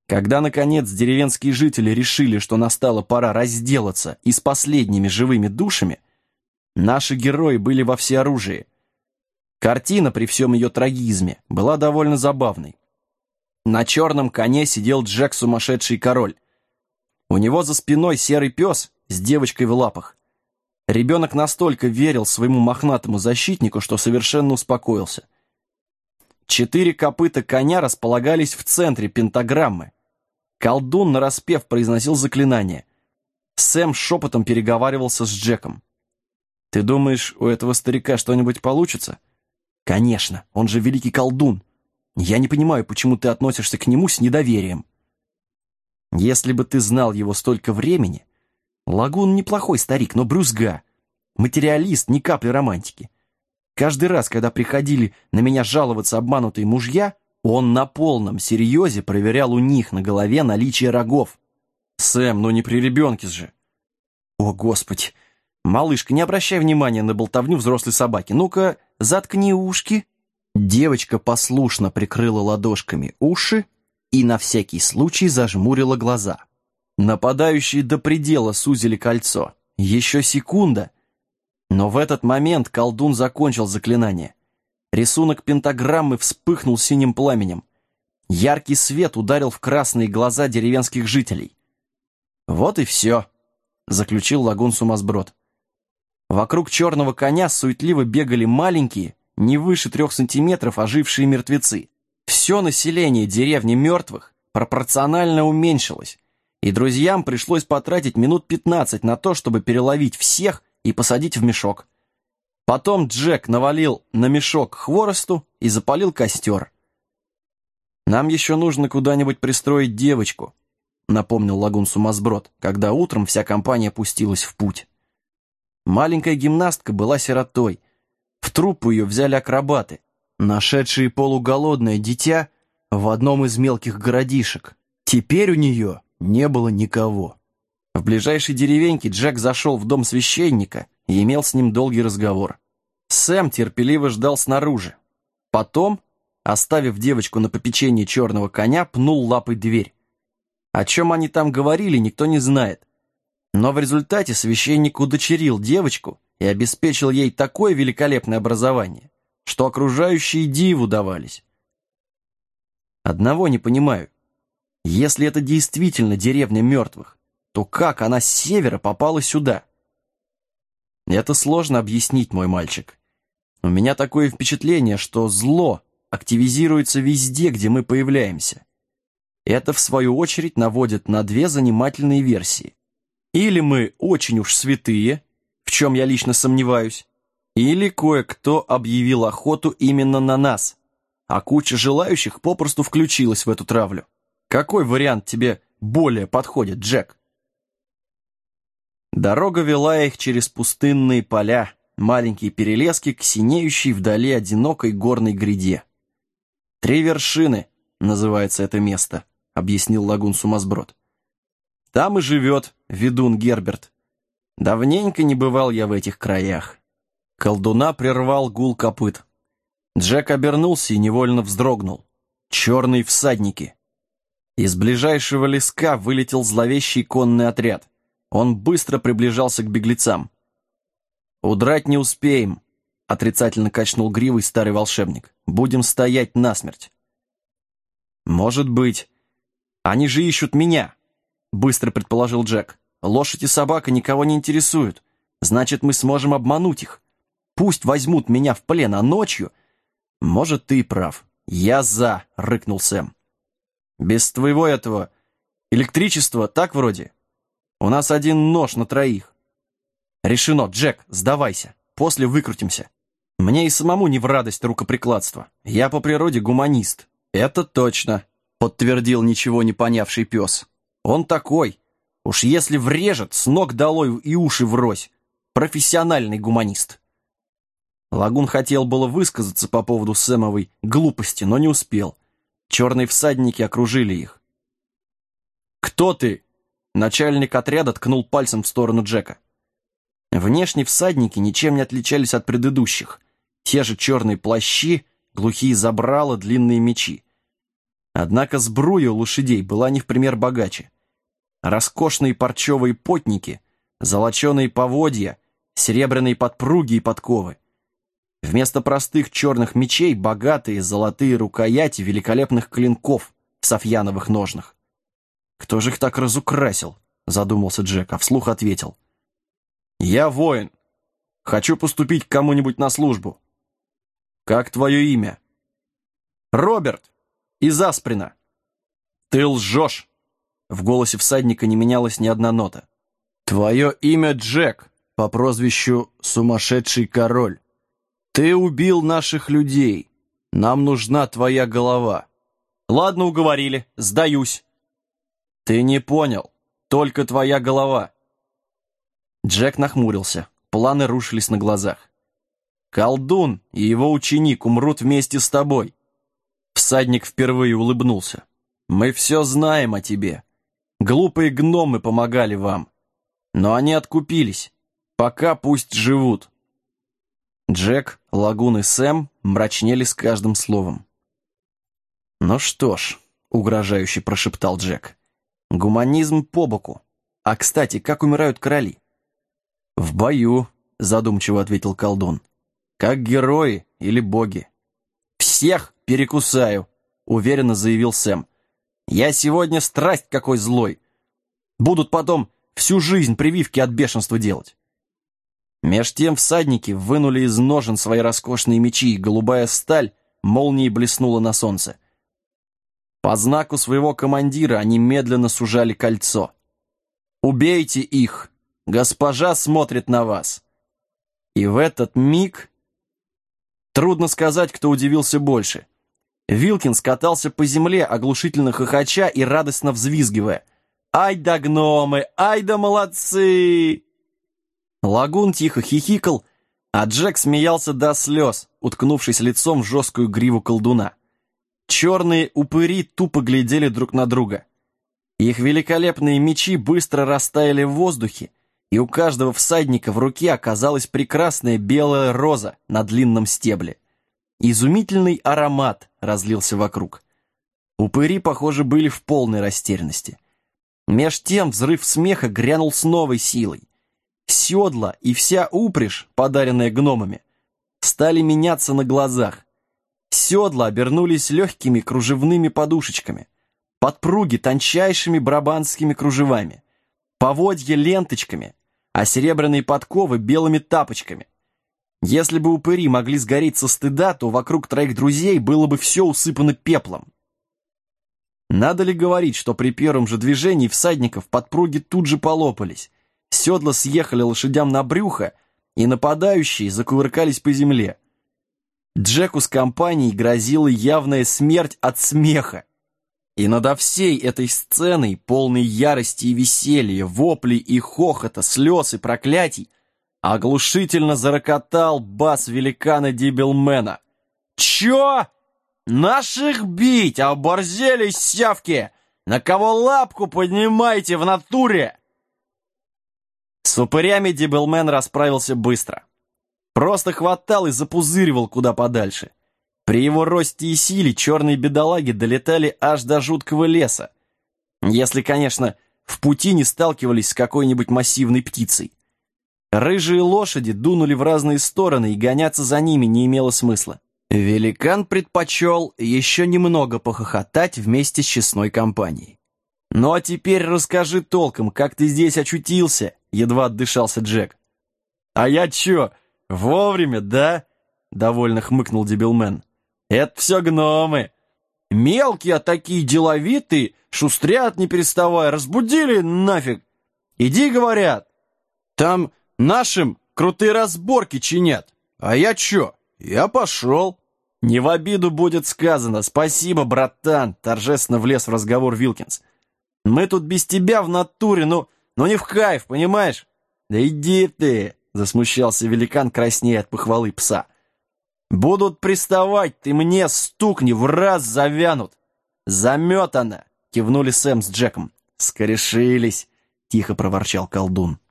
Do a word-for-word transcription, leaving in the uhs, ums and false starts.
Когда, наконец, деревенские жители решили, что настала пора разделаться и с последними живыми душами, наши герои были во всеоружии. Картина при всем ее трагизме была довольно забавной. На черном коне сидел Джек Сумасшедший Король. У него за спиной серый пес с девочкой в лапах. Ребенок настолько верил своему мохнатому защитнику, что совершенно успокоился. Четыре копыта коня располагались в центре пентаграммы. Колдун нараспев произносил заклинание. Сэм шепотом переговаривался с Джеком. «Ты думаешь, у этого старика что-нибудь получится?» «Конечно, он же великий колдун. Я не понимаю, почему ты относишься к нему с недоверием». «Если бы ты знал его столько времени...» Лагун неплохой старик, но брюзга. Материалист, ни капли романтики. Каждый раз, когда приходили на меня жаловаться обманутые мужья, он на полном серьезе проверял у них на голове наличие рогов. «Сэм, ну не при ребенке же!» «О, Господи! Малышка, не обращай внимания на болтовню взрослой собаки. Ну-ка, заткни ушки!» Девочка послушно прикрыла ладошками уши и на всякий случай зажмурила глаза. Нападающие до предела сузили кольцо. Еще секунда. Но в этот момент колдун закончил заклинание. Рисунок пентаграммы вспыхнул синим пламенем. Яркий свет ударил в красные глаза деревенских жителей. «Вот и все», — заключил лагун-сумасброд. Вокруг черного коня суетливо бегали маленькие, не выше трех сантиметров, ожившие мертвецы. Все население деревни мертвых пропорционально уменьшилось, и друзьям пришлось потратить минут пятнадцать на то, чтобы переловить всех и посадить в мешок. Потом Джек навалил на мешок хворосту и запалил костер. «Нам еще нужно куда-нибудь пристроить девочку», — напомнил лагун-сумасброд, когда утром вся компания пустилась в путь. Маленькая гимнастка была сиротой. В труппу ее взяли акробаты, нашедшие полуголодное дитя в одном из мелких городишек. Теперь у нее не было никого. В ближайшей деревеньке Джек зашел в дом священника и имел с ним долгий разговор. Сэм терпеливо ждал снаружи. Потом, оставив девочку на попечении черного коня, пнул лапой дверь. О чем они там говорили, никто не знает. Но в результате священник удочерил девочку и обеспечил ей такое великолепное образование, что окружающие диву давались. Одного не понимаю. Если это действительно деревня мертвых, то как она с севера попала сюда? Это сложно объяснить, мой мальчик. У меня такое впечатление, что зло активизируется везде, где мы появляемся. Это, в свою очередь, наводит на две занимательные версии. Или мы очень уж святые, в чем я лично сомневаюсь, или кое-кто объявил охоту именно на нас, а куча желающих попросту включилась в эту травлю. Какой вариант тебе более подходит, Джек? Дорога вела их через пустынные поля, маленькие перелески к синеющей вдали одинокой горной гряде. «Три вершины» называется это место, объяснил лагун-сумасброд. Там и живет ведун Герберт. Давненько не бывал я в этих краях. Колдуна прервал гул копыт. Джек обернулся и невольно вздрогнул. Черные всадники. Из ближайшего леска вылетел зловещий конный отряд. Он быстро приближался к беглецам. «Удрать не успеем», — отрицательно качнул гривой старый волшебник. «Будем стоять насмерть». «Может быть. Они же ищут меня», — быстро предположил Джек. «Лошадь и собака никого не интересуют. Значит, мы сможем обмануть их. Пусть возьмут меня в плен, а ночью...» «Может, ты и прав. Я за», — рыкнул Сэм. «Без твоего этого электричества так вроде? У нас один нож на троих». «Решено, Джек, сдавайся. После выкрутимся. Мне и самому не в радость рукоприкладство. Я по природе гуманист». «Это точно», — подтвердил ничего не понявший пес. «Он такой. Уж если врежет, с ног долой и уши врозь. Профессиональный гуманист». Лагун хотел было высказаться по поводу Сэмовой глупости, но не успел. Черные всадники окружили их. «Кто ты?» Начальник отряда ткнул пальцем в сторону Джека. Внешне всадники ничем не отличались от предыдущих. Те же черные плащи, глухие забрала, длинные мечи. Однако сбруя у лошадей была не в пример богаче. Роскошные парчевые потники, золоченые поводья, серебряные подпруги и подковы. Вместо простых черных мечей богатые золотые рукояти великолепных клинков в софьяновых ножнах. «Кто же их так разукрасил?» — задумался Джек, а вслух ответил. «Я воин. Хочу поступить к кому-нибудь на службу». «Как твое имя?» «Роберт. Из Асприна». «Ты лжешь!» В голосе всадника не менялась ни одна нота. «Твое имя Джек, по прозвищу Сумасшедший Король. Ты убил наших людей. Нам нужна твоя голова». «Ладно, уговорили. Сдаюсь». «Ты не понял. Только твоя голова». Джек нахмурился. Планы рушились на глазах. «Колдун и его ученик умрут вместе с тобой». Всадник впервые улыбнулся. «Мы все знаем о тебе. Глупые гномы помогали вам. Но они откупились. Пока пусть живут». Джек, Лагун и Сэм мрачнели с каждым словом. «Ну что ж», — угрожающе прошептал Джек, — «гуманизм по боку. А, кстати, как умирают короли?» «В бою», — задумчиво ответил колдун. «Как герои или боги». «Всех перекусаю», — уверенно заявил Сэм. «Я сегодня страсть какой злой. Будут потом всю жизнь прививки от бешенства делать». Меж тем всадники вынули из ножен свои роскошные мечи, и голубая сталь молнией блеснула на солнце. По знаку своего командира они медленно сужали кольцо. «Убейте их! Госпожа смотрит на вас!» И в этот миг... Трудно сказать, кто удивился больше. Вилкинс катался по земле, оглушительно хохоча и радостно взвизгивая. «Ай да гномы! Ай да молодцы!» Лагун тихо хихикал, а Джек смеялся до слез, уткнувшись лицом в жесткую гриву колдуна. Черные упыри тупо глядели друг на друга. Их великолепные мечи быстро растаяли в воздухе, и у каждого всадника в руке оказалась прекрасная белая роза на длинном стебле. Изумительный аромат разлился вокруг. Упыри, похоже, были в полной растерянности. Меж тем взрыв смеха грянул с новой силой. Седла и вся упряжь, подаренная гномами, стали меняться на глазах. Седла обернулись легкими кружевными подушечками, подпруги тончайшими брабанскими кружевами, поводья ленточками, а серебряные подковы белыми тапочками. Если бы упыри могли сгореть со стыда, то вокруг троих друзей было бы все усыпано пеплом. Надо ли говорить, что при первом же движении всадников подпруги тут же полопались, седла съехали лошадям на брюхо, и нападающие закувыркались по земле. Джеку с компанией грозила явная смерть от смеха. И надо всей этой сценой, полной ярости и веселья, воплей и хохота, слез и проклятий, оглушительно зарокотал бас великана Дибелмена. «Чё? Наших бить, оборзели сявки! На кого лапку поднимайте в натуре?» С упырями Дибелмен расправился быстро. Просто хватал и запузыривал куда подальше. При его росте и силе черные бедолаги долетали аж до жуткого леса. Если, конечно, в пути не сталкивались с какой-нибудь массивной птицей. Рыжие лошади дунули в разные стороны, и гоняться за ними не имело смысла. Великан предпочел еще немного похохотать вместе с честной компанией. «Ну а теперь расскажи толком, как ты здесь очутился?» — едва отдышался Джек. «А я чё, вовремя, да?» — довольно хмыкнул Дибелмен. «Это все гномы. Мелкие, а такие деловитые, шустрят не переставая, разбудили нафиг. Иди, говорят, там нашим крутые разборки чинят. А я чё? Я пошел». «Не в обиду будет сказано. Спасибо, братан», — торжественно влез в разговор Вилкинс. «Мы тут без тебя в натуре, ну, ну не в кайф, понимаешь?» «Да иди ты», — засмущался великан, краснея от похвалы пса. «Будут приставать, ты мне стукни, в раз завянут». «Заметано», — кивнули Сэм с Джеком. «Скорешились», — тихо проворчал колдун.